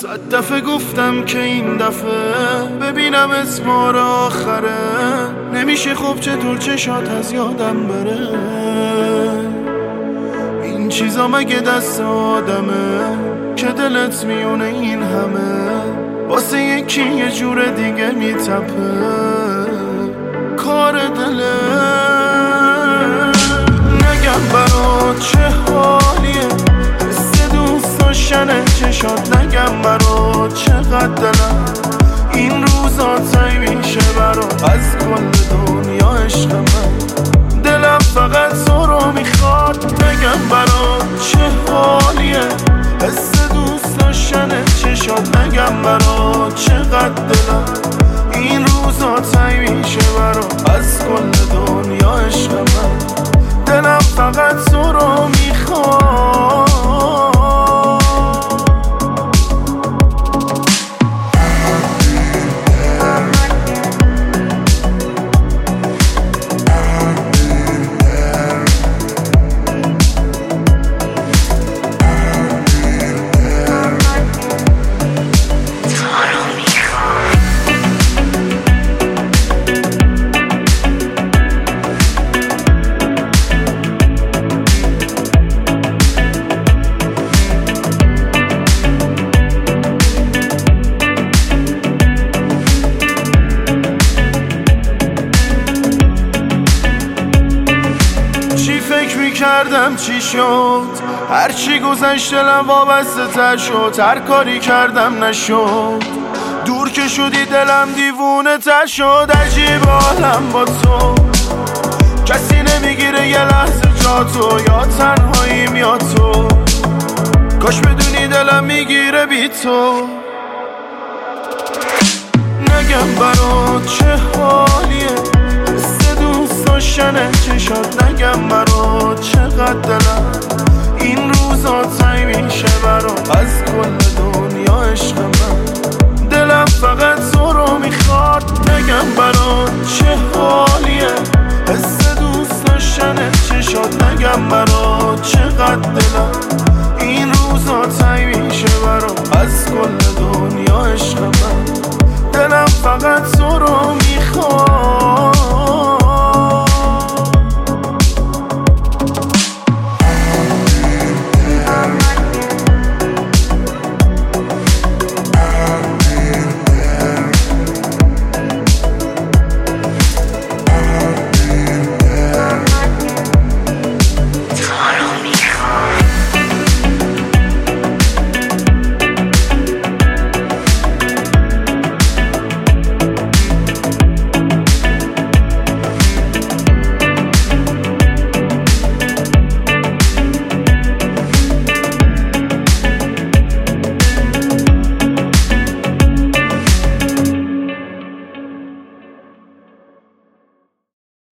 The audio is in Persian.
صد دفعه گفتم که این دفعه ببینم اسمار آخره نمیشه خب چطور چشات از یادم بره. این چیزا مگه دست آدمه که دلت میونه این همه واسه یکی یه جور دیگه میتپه کار دله. نگم برات چه حالیه حس دوست داشتن چشات، نگم برات چقدر دلم این روزا تایی میشه برات از کل دنیا عشق من. دلم فقط تو رو میخواد، نگم برات چه حالیه حس دوست داشتن چشات، نگم برات چقدر دلم این روزا تایی میشه برات از کل دنیا عشق من. دلم فقط تو رو میخواد. کردم چی شد هرچی گذشت دلم وابسته تر شد، هر کاری کردم نشد دور که شدی دلم دیوونه تر شد. عجیب حالم با تو کسی نمیگیره یه لحظه جا تو، یا تنهاییم یا تو، کاش بدونی دلم میگیره بی تو. نگم برات چه حالیه حس دوست داشتن چشات، نگم برات چقدر دلم این